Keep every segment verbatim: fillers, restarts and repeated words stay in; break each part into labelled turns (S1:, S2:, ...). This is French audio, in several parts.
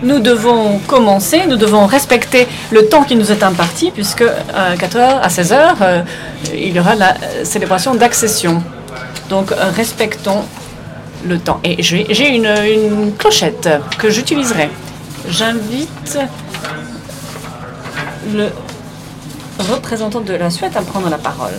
S1: nous devons commencer, nous devons respecter le temps qui nous est imparti, puisque à quatre heures, à seize heures, euh, il y aura la célébration d'accession. Donc, euh, respectons le temps. Et j'ai une, une clochette que j'utiliserai. J'invite le représentant de la Suède à prendre la parole.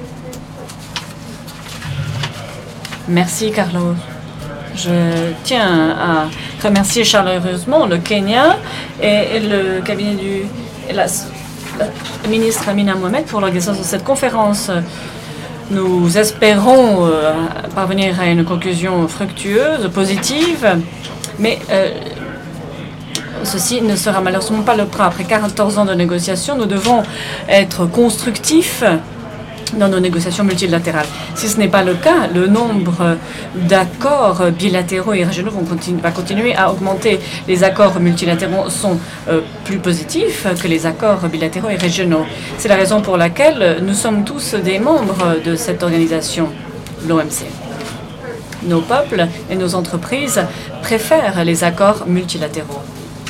S1: Merci, Carlos. Je tiens à remercier chaleureusement le Kenya et le cabinet du et la, la ministre Amina Mohamed pour l'organisation de cette conférence. Nous espérons euh, parvenir à une conclusion fructueuse, positive, mais euh, ceci ne sera malheureusement pas le cas. Après quatorze ans de négociations, nous devons être constructifs dans nos négociations multilatérales. Si ce n'est pas le cas, le nombre d'accords bilatéraux et régionaux vont continu va continuer à augmenter. Les accords multilatéraux sont euh, plus positifs que les accords bilatéraux et régionaux. C'est la raison pour laquelle nous sommes tous des membres de cette organisation, l'O M C. Nos peuples et nos entreprises préfèrent les accords multilatéraux.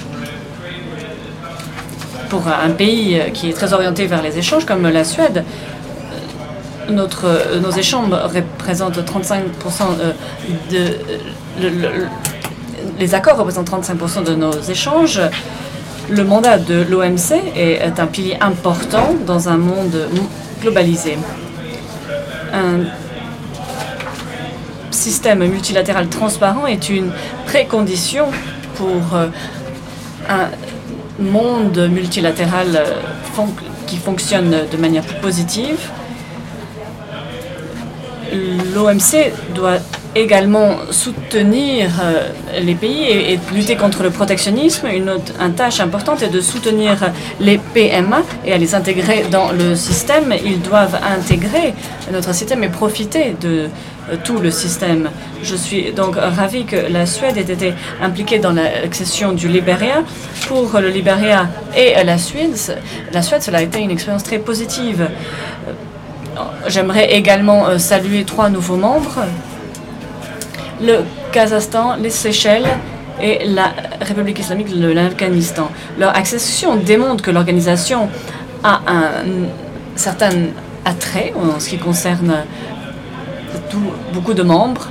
S1: Pour un pays qui est très orienté vers les échanges, comme la Suède, Notre, nos échanges représentent trente-cinq pour cent de... Le, le, les accords représentent trente-cinq pour cent de nos échanges. Le mandat de l'O M C est un pilier important dans un monde globalisé. Un système multilatéral transparent est une précondition pour un monde multilatéral qui fonctionne de manière positive. L'O M C doit également soutenir euh, les pays et, et lutter contre le protectionnisme. Une autre une tâche importante est de soutenir les P M A et à les intégrer dans le système. Ils doivent intégrer notre système et profiter de euh, tout le système. Je suis donc ravie que la Suède ait été impliquée dans l'accession du Libéria. Pour le Libéria et la Suède, la Suède, cela a été une expérience très positive. J'aimerais également euh, saluer trois nouveaux membres, le Kazakhstan, les Seychelles et la République islamique de l'Afghanistan. Leur accession démontre que l'organisation a un certain attrait en ce qui concerne tout, beaucoup de membres.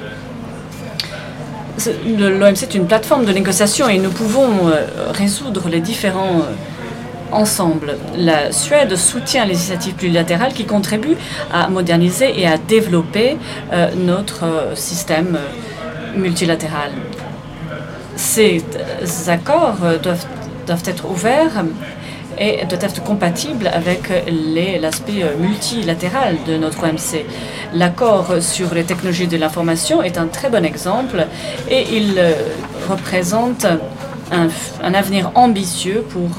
S1: L'O M C est une plateforme de négociation et nous pouvons euh, résoudre les différents euh, ensemble. La Suède soutient les initiatives plurilatérales qui contribuent à moderniser et à développer euh, notre euh, système euh, multilatéral. Ces euh, accords euh, doivent, doivent être ouverts et doivent être compatibles avec l'aspect euh, multilatéral de notre O M C. L'accord sur les technologies de l'information est un très bon exemple et il euh, représente un, un avenir ambitieux pour